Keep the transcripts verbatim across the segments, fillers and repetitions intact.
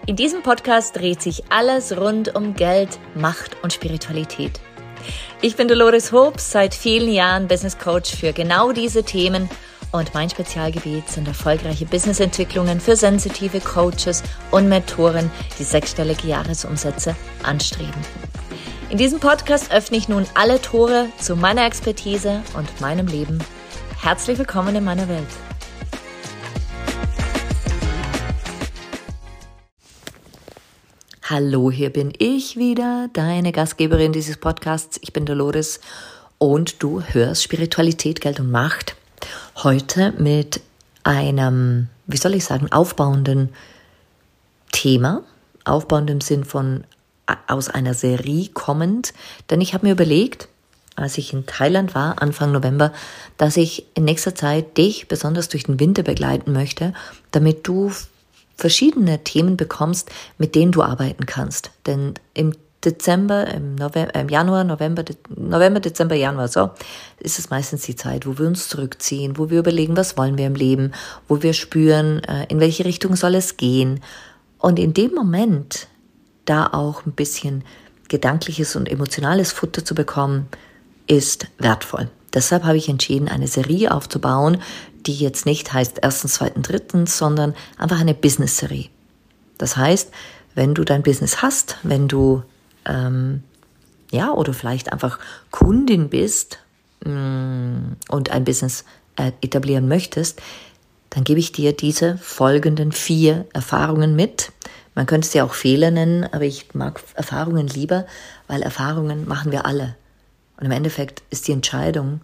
In diesem Podcast dreht sich alles rund um Geld, Macht und Spiritualität. Ich bin Dolores Hobbs, seit vielen Jahren Business Coach für genau diese Themen und mein Spezialgebiet sind erfolgreiche Businessentwicklungen für sensitive Coaches und Mentoren, die sechsstellige Jahresumsätze anstreben. In diesem Podcast öffne ich nun alle Tore zu meiner Expertise und meinem Leben. Herzlich willkommen in meiner Welt. Hallo, hier bin ich wieder, deine Gastgeberin dieses Podcasts. Ich bin Dolores und du hörst Spiritualität, Geld und Macht. Heute mit einem, wie soll ich sagen, aufbauenden Thema. Aufbauend im Sinn von aus einer Serie kommend. Denn ich habe mir überlegt, als ich in Thailand war, Anfang November, dass ich in nächster Zeit dich besonders durch den Winter begleiten möchte, damit du verschiedene Themen bekommst, mit denen du arbeiten kannst. Denn im Dezember, im, November, im Januar, November, De- November, Dezember, Januar, so, ist es meistens die Zeit, wo wir uns zurückziehen, wo wir überlegen, was wollen wir im Leben, wo wir spüren, in welche Richtung soll es gehen. Und in dem Moment, da auch ein bisschen gedankliches und emotionales Futter zu bekommen, ist wertvoll. Deshalb habe ich entschieden, eine Serie aufzubauen, die jetzt nicht heißt erstens, zweitens, drittens, sondern einfach eine Business-Serie. Das heißt, wenn du dein Business hast, wenn du, ähm, ja, oder vielleicht einfach Kundin bist mh, und ein Business äh, etablieren möchtest, dann gebe ich dir diese folgenden vier Erfahrungen mit. Man könnte sie auch Fehler nennen, aber ich mag Erfahrungen lieber, weil Erfahrungen machen wir alle. Und im Endeffekt ist die Entscheidung,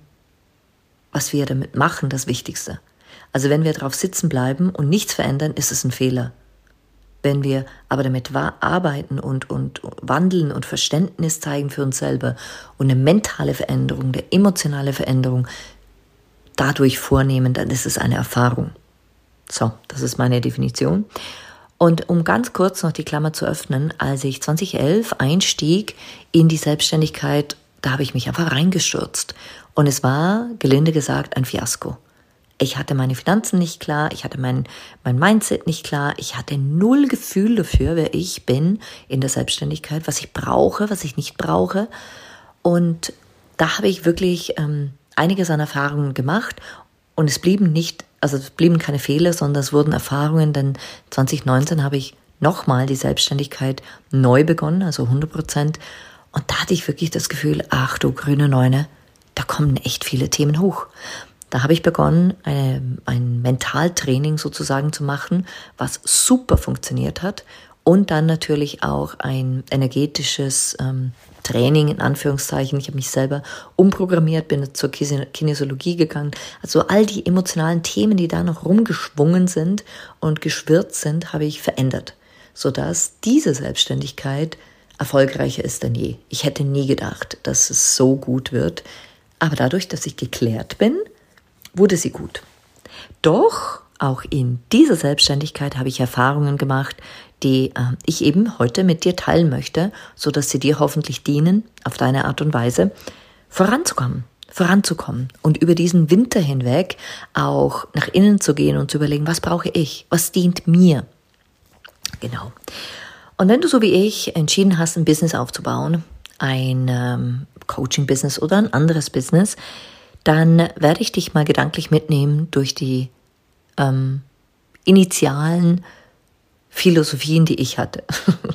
was wir damit machen, das Wichtigste. Also wenn wir drauf sitzen bleiben und nichts verändern, ist es ein Fehler. Wenn wir aber damit arbeiten und, und wandeln und Verständnis zeigen für uns selber und eine mentale Veränderung, eine emotionale Veränderung dadurch vornehmen, dann ist es eine Erfahrung. So, das ist meine Definition. Und um ganz kurz noch die Klammer zu öffnen, als ich zwanzig elf einstieg in die Selbstständigkeit, da habe ich mich einfach reingestürzt. Und es war, gelinde gesagt, ein Fiasko. Ich hatte meine Finanzen nicht klar, ich hatte mein, mein Mindset nicht klar, ich hatte null Gefühl dafür, wer ich bin in der Selbstständigkeit, was ich brauche, was ich nicht brauche. Und da habe ich wirklich ähm, einiges an Erfahrungen gemacht und es blieben nicht, also es blieben keine Fehler, sondern es wurden Erfahrungen, denn zwanzig neunzehn habe ich nochmal die Selbstständigkeit neu begonnen, also hundert Prozent. Und da hatte ich wirklich das Gefühl, ach du grüne Neune, da kommen echt viele Themen hoch. Da habe ich begonnen, eine, ein Mentaltraining sozusagen zu machen, was super funktioniert hat. Und dann natürlich auch ein energetisches ähm, Training, in Anführungszeichen. Ich habe mich selber umprogrammiert, bin zur Kinesiologie gegangen. Also all die emotionalen Themen, die da noch rumgeschwungen sind und geschwirrt sind, habe ich verändert, sodass diese Selbstständigkeit erfolgreicher ist denn je. Ich hätte nie gedacht, dass es so gut wird. Aber dadurch, dass ich geklärt bin, wurde sie gut. Doch auch in dieser Selbstständigkeit habe ich Erfahrungen gemacht, die äh, ich eben heute mit dir teilen möchte, sodass sie dir hoffentlich dienen, auf deine Art und Weise voranzukommen, voranzukommen und über diesen Winter hinweg auch nach innen zu gehen und zu überlegen, was brauche ich, was dient mir. Genau. Und wenn du so wie ich entschieden hast, ein Business aufzubauen, ein ähm, Coaching-Business oder ein anderes Business, dann werde ich dich mal gedanklich mitnehmen durch die ähm, initialen Philosophien, die ich hatte.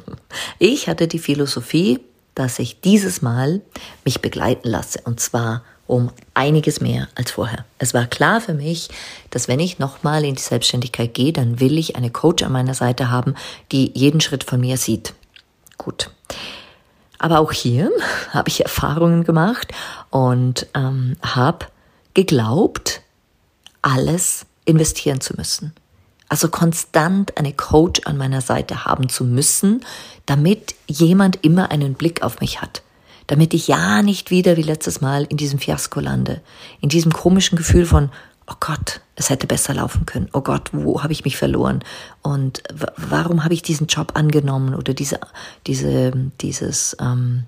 Ich hatte die Philosophie, dass ich dieses Mal mich begleiten lasse und zwar um einiges mehr als vorher. Es war klar für mich, dass wenn ich nochmal in die Selbstständigkeit gehe, dann will ich eine Coach an meiner Seite haben, die jeden Schritt von mir sieht. Gut. Aber auch hier habe ich Erfahrungen gemacht und ähm, habe geglaubt, alles investieren zu müssen. Also konstant eine Coach an meiner Seite haben zu müssen, damit jemand immer einen Blick auf mich hat. Damit ich ja nicht wieder wie letztes Mal in diesem Fiasko lande. In diesem komischen Gefühl von, oh Gott, es hätte besser laufen können. Oh Gott, wo habe ich mich verloren? Und w- warum habe ich diesen Job angenommen oder diese, diese, dieses, ähm,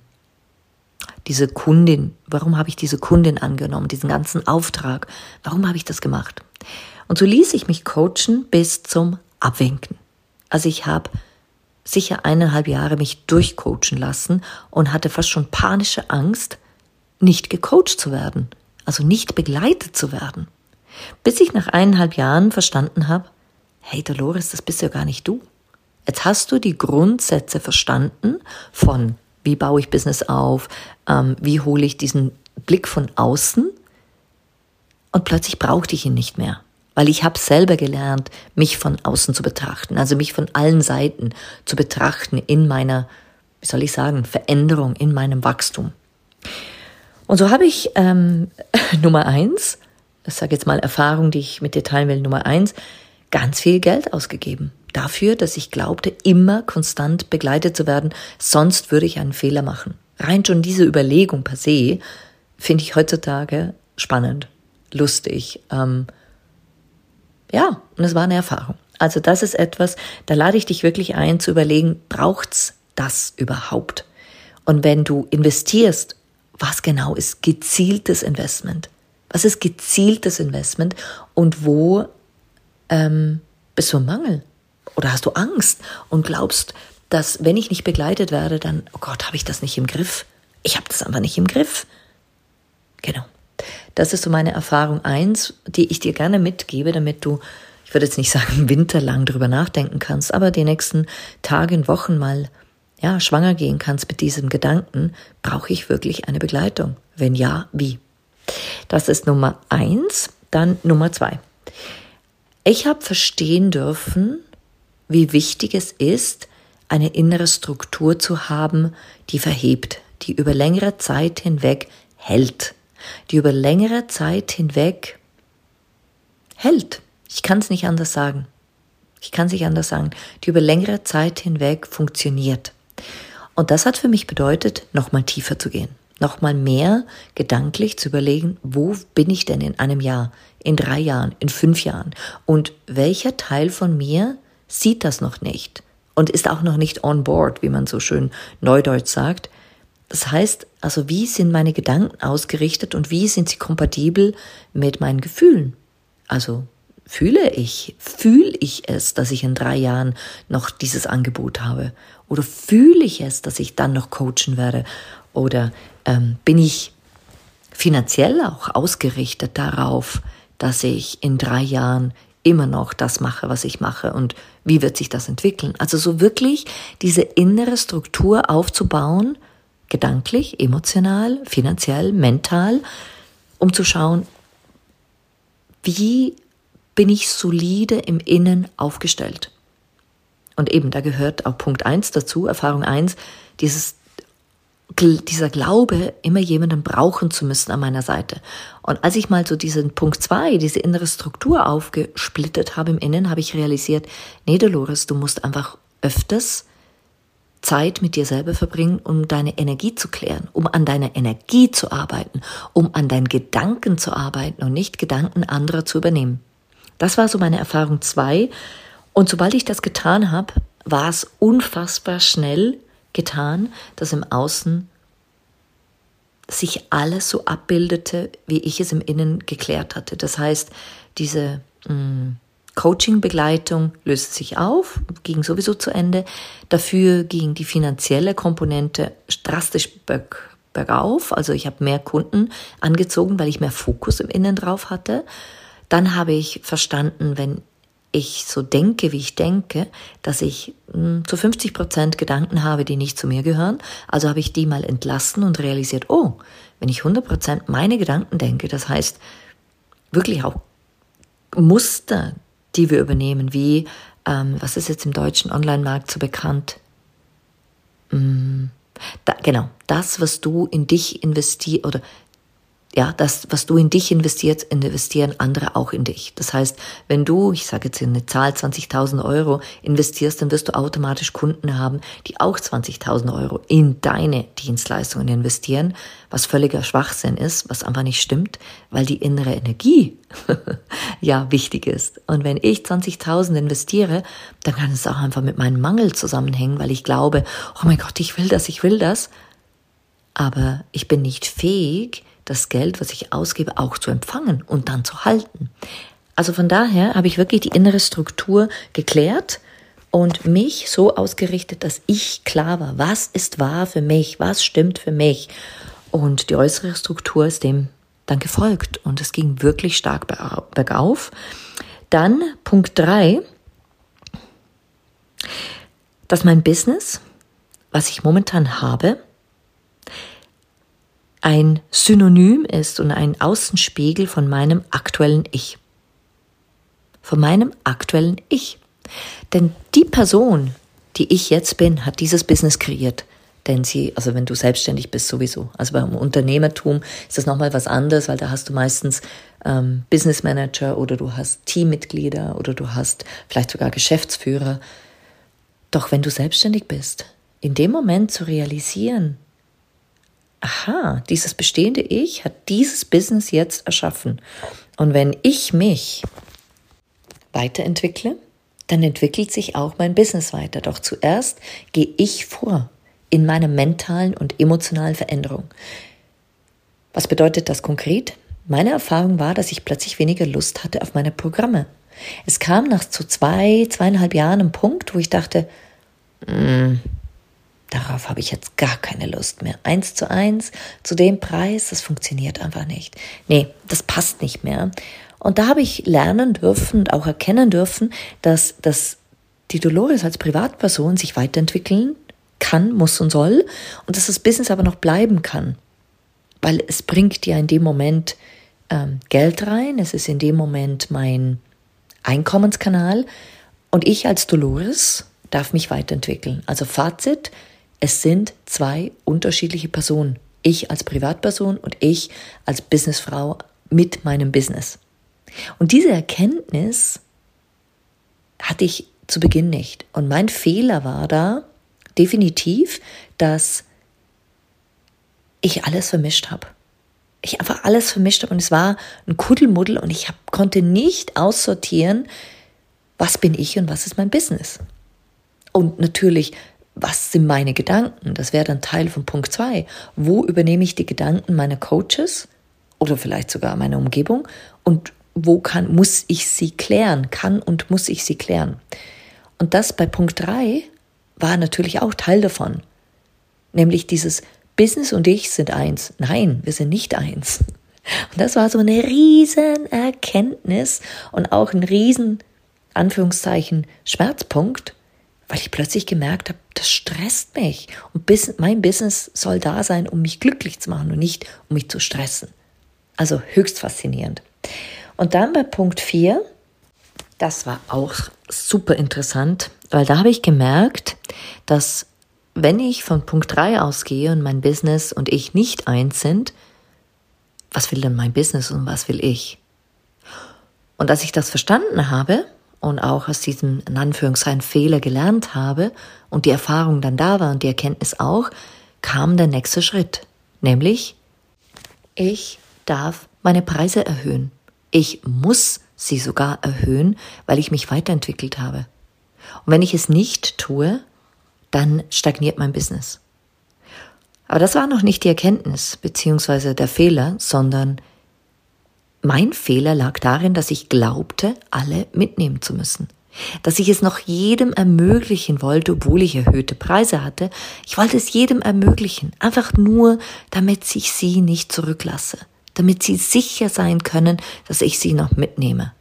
diese Kundin? Warum habe ich diese Kundin angenommen? Diesen ganzen Auftrag? Warum habe ich das gemacht? Und so ließ ich mich coachen bis zum Abwinken. Also ich habe sicher eineinhalb Jahre mich durchcoachen lassen und hatte fast schon panische Angst, nicht gecoacht zu werden, also nicht begleitet zu werden. Bis ich nach eineinhalb Jahren verstanden habe, hey Dolores, das bist ja gar nicht du. Jetzt hast du die Grundsätze verstanden von, wie baue ich Business auf, ähm, wie hole ich diesen Blick von außen, und plötzlich brauchte ich ihn nicht mehr. Weil ich habe selber gelernt, mich von außen zu betrachten, also mich von allen Seiten zu betrachten in meiner, wie soll ich sagen, Veränderung, in meinem Wachstum. Und so habe ich ähm, Nummer eins, ich sage jetzt mal Erfahrung, die ich mit dir teilen will, Nummer eins, ganz viel Geld ausgegeben. Dafür, dass ich glaubte, immer konstant begleitet zu werden, sonst würde ich einen Fehler machen. Rein schon diese Überlegung per se finde ich heutzutage spannend, lustig, ähm, ja, und es war eine Erfahrung. Also das ist etwas, da lade ich dich wirklich ein zu überlegen, braucht's das überhaupt? Und wenn du investierst, was genau ist gezieltes Investment? Was ist gezieltes Investment und wo ähm, bist du im Mangel? Oder hast du Angst und glaubst, dass wenn ich nicht begleitet werde, dann, oh Gott, habe ich das nicht im Griff? Ich habe das einfach nicht im Griff. Genau. Das ist so meine Erfahrung eins, die ich dir gerne mitgebe, damit du, ich würde jetzt nicht sagen, winterlang drüber nachdenken kannst, aber die nächsten Tage und Wochen mal ja, schwanger gehen kannst mit diesem Gedanken, brauche ich wirklich eine Begleitung? Wenn ja, wie? Das ist Nummer eins. Dann Nummer zwei. Ich habe verstehen dürfen, wie wichtig es ist, eine innere Struktur zu haben, die verhebt, die über längere Zeit hinweg hält. die über längere Zeit hinweg hält. Ich kann es nicht anders sagen. Ich kann es nicht anders sagen. Die über längere Zeit hinweg funktioniert. Und das hat für mich bedeutet, nochmal tiefer zu gehen. Nochmal mehr gedanklich zu überlegen, wo bin ich denn in einem Jahr, in drei Jahren, in fünf Jahren? Und welcher Teil von mir sieht das noch nicht und ist auch noch nicht on board, wie man so schön neudeutsch sagt. Das heißt, also wie sind meine Gedanken ausgerichtet und wie sind sie kompatibel mit meinen Gefühlen? Also fühle ich, fühle ich es, dass ich in drei Jahren noch dieses Angebot habe? Oder fühle ich es, dass ich dann noch coachen werde? Oder ähm, bin ich finanziell auch ausgerichtet darauf, dass ich in drei Jahren immer noch das mache, was ich mache und wie wird sich das entwickeln? Also so wirklich diese innere Struktur aufzubauen, gedanklich, emotional, finanziell, mental, um zu schauen, wie bin ich solide im Innen aufgestellt. Und eben, da gehört auch Punkt eins dazu, Erfahrung eins, dieses dieser Glaube, immer jemanden brauchen zu müssen an meiner Seite. Und als ich mal so diesen Punkt zwei, diese innere Struktur aufgesplittet habe im Innen, habe ich realisiert, nee, Dolores, du musst einfach öfters Zeit mit dir selber verbringen, um deine Energie zu klären, um an deiner Energie zu arbeiten, um an deinen Gedanken zu arbeiten und nicht Gedanken anderer zu übernehmen. Das war so meine Erfahrung zwei. Und sobald ich das getan habe, war es unfassbar schnell getan, dass im Außen sich alles so abbildete, wie ich es im Innen geklärt hatte. Das heißt, diese mh, Coaching-Begleitung löste sich auf, ging sowieso zu Ende. Dafür ging die finanzielle Komponente drastisch berg, bergauf. Also ich habe mehr Kunden angezogen, weil ich mehr Fokus im Innen drauf hatte. Dann habe ich verstanden, wenn ich so denke, wie ich denke, dass ich mh, zu fünfzig Prozent Gedanken habe, die nicht zu mir gehören. Also habe ich die mal entlassen und realisiert, oh, wenn ich hundert Prozent meine Gedanken denke, das heißt wirklich auch Muster, die wir übernehmen, wie, ähm, was ist jetzt im deutschen Online-Markt so bekannt? Mm, da, genau, das, was du in dich investierst, oder ja, das, was du in dich investierst, investieren andere auch in dich. Das heißt, wenn du, ich sage jetzt eine Zahl, zwanzigtausend Euro investierst, dann wirst du automatisch Kunden haben, die auch zwanzigtausend Euro in deine Dienstleistungen investieren, was völliger Schwachsinn ist, was einfach nicht stimmt, weil die innere Energie ja wichtig ist. Und wenn ich zwanzigtausend investiere, dann kann es auch einfach mit meinem Mangel zusammenhängen, weil ich glaube, oh mein Gott, ich will das, ich will das, aber ich bin nicht fähig, das Geld, was ich ausgebe, auch zu empfangen und dann zu halten. Also von daher habe ich wirklich die innere Struktur geklärt und mich so ausgerichtet, dass ich klar war, was ist wahr für mich, was stimmt für mich. Und die äußere Struktur ist dem dann gefolgt und es ging wirklich stark bergauf. Dann Punkt drei, dass mein Business, was ich momentan habe, ein Synonym ist und ein Außenspiegel von meinem aktuellen Ich. Von meinem aktuellen Ich. Denn die Person, die ich jetzt bin, hat dieses Business kreiert. Denn sie, also wenn du selbstständig bist, sowieso. Also beim Unternehmertum ist das nochmal was anderes, weil da hast du meistens ähm, Business Manager oder du hast Teammitglieder oder du hast vielleicht sogar Geschäftsführer. Doch wenn du selbstständig bist, in dem Moment zu realisieren, aha, dieses bestehende Ich hat dieses Business jetzt erschaffen. Und wenn ich mich weiterentwickle, dann entwickelt sich auch mein Business weiter. Doch zuerst gehe ich vor in meiner mentalen und emotionalen Veränderung. Was bedeutet das konkret? Meine Erfahrung war, dass ich plötzlich weniger Lust hatte auf meine Programme. Es kam nach so zwei, zweieinhalb Jahren ein Punkt, wo ich dachte, mh, darauf habe ich jetzt gar keine Lust mehr. Eins zu eins, zu dem Preis, das funktioniert einfach nicht. Nee, das passt nicht mehr. Und da habe ich lernen dürfen und auch erkennen dürfen, dass, dass die Dolores als Privatperson sich weiterentwickeln kann, muss und soll und dass das Business aber noch bleiben kann. Weil es bringt ja in dem Moment ähm, Geld rein, es ist in dem Moment mein Einkommenskanal und ich als Dolores darf mich weiterentwickeln. Also Fazit, es sind zwei unterschiedliche Personen. Ich als Privatperson und ich als Businessfrau mit meinem Business. Und diese Erkenntnis hatte ich zu Beginn nicht. Und mein Fehler war da definitiv, dass ich alles vermischt habe. Ich einfach alles vermischt habe und es war ein Kuddelmuddel und ich hab, konnte nicht aussortieren, was bin ich und was ist mein Business. Und natürlich, was sind meine Gedanken? Das wäre dann Teil von Punkt zwei. Wo übernehme ich die Gedanken meiner Coaches oder vielleicht sogar meiner Umgebung und wo kann, muss ich sie klären, kann und muss ich sie klären. Und das bei Punkt drei war natürlich auch Teil davon. Nämlich dieses Business und ich sind eins. Nein, wir sind nicht eins. Und das war so eine riesen Erkenntnis und auch ein riesen, Anführungszeichen, Schmerzpunkt, weil ich plötzlich gemerkt habe, das stresst mich. Und mein Business soll da sein, um mich glücklich zu machen und nicht, um mich zu stressen. Also höchst faszinierend. Und dann bei Punkt vier, das war auch super interessant, weil da habe ich gemerkt, dass wenn ich von Punkt drei ausgehe und mein Business und ich nicht eins sind, was will denn mein Business und was will ich? Und als ich das verstanden habe und auch aus diesem in Anführungszeichen Fehler gelernt habe und die Erfahrung dann da war und die Erkenntnis auch, kam der nächste Schritt, nämlich ich darf meine Preise erhöhen. Ich muss sie sogar erhöhen, weil ich mich weiterentwickelt habe. Und wenn ich es nicht tue, dann stagniert mein Business. Aber das war noch nicht die Erkenntnis beziehungsweise der Fehler, sondern mein Fehler lag darin, dass ich glaubte, alle mitnehmen zu müssen. Dass ich es noch jedem ermöglichen wollte, obwohl ich erhöhte Preise hatte. Ich wollte es jedem ermöglichen, einfach nur, damit ich sie nicht zurücklasse. Damit sie sicher sein können, dass ich sie noch mitnehme.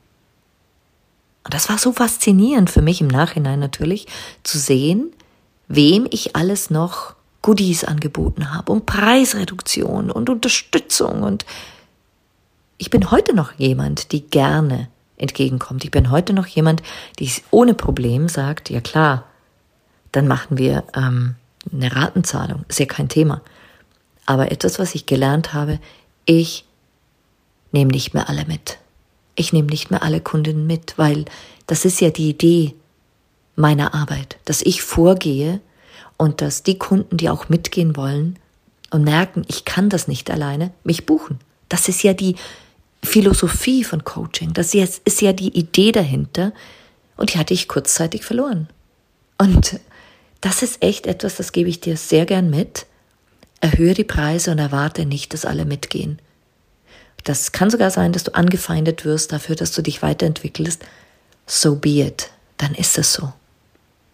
Und das war so faszinierend für mich im Nachhinein natürlich, zu sehen, wem ich alles noch Goodies angeboten habe und Preisreduktion und Unterstützung. Und ich bin heute noch jemand, die gerne entgegenkommt. Ich bin heute noch jemand, die ohne Problem sagt, ja klar, dann machen wir ähm, eine Ratenzahlung, ist ja kein Thema. Aber etwas, was ich gelernt habe, ich nehme nicht mehr alle mit. Ich nehme nicht mehr alle Kundinnen mit, weil das ist ja die Idee meiner Arbeit, dass ich vorgehe und dass die Kunden, die auch mitgehen wollen und merken, ich kann das nicht alleine, mich buchen. Das ist ja die Philosophie von Coaching, das ist ja die Idee dahinter und die hatte ich kurzzeitig verloren. Und das ist echt etwas, das gebe ich dir sehr gern mit. Erhöhe die Preise und erwarte nicht, dass alle mitgehen. Das kann sogar sein, dass du angefeindet wirst dafür, dass du dich weiterentwickelst. So be it. Dann ist es so.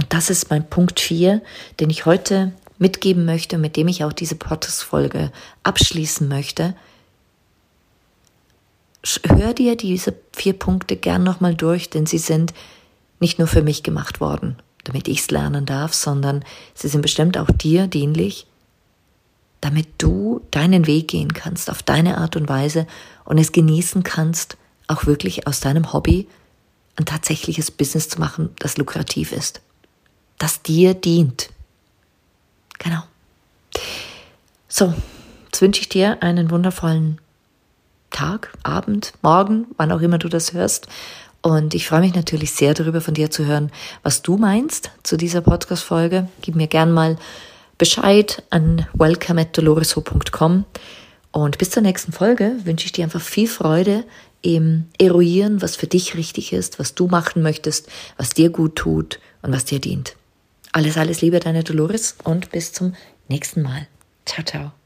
Und das ist mein Punkt vier, den ich heute mitgeben möchte, mit dem ich auch diese Podcast-Folge abschließen möchte. Hör dir diese vier Punkte gern nochmal durch, denn sie sind nicht nur für mich gemacht worden, damit ich es lernen darf, sondern sie sind bestimmt auch dir dienlich, damit du deinen Weg gehen kannst, auf deine Art und Weise und es genießen kannst, auch wirklich aus deinem Hobby ein tatsächliches Business zu machen, das lukrativ ist, das dir dient. Genau. So, jetzt wünsche ich dir einen wundervollen Tag, Abend, Morgen, wann auch immer du das hörst. Und ich freue mich natürlich sehr darüber, von dir zu hören, was du meinst zu dieser Podcast-Folge. Gib mir gern mal Bescheid an welcome at dolores ho punkt com. Und bis zur nächsten Folge wünsche ich dir einfach viel Freude im Eruieren, was für dich richtig ist, was du machen möchtest, was dir gut tut und was dir dient. Alles, alles Liebe, deine Dolores und bis zum nächsten Mal. Ciao, ciao.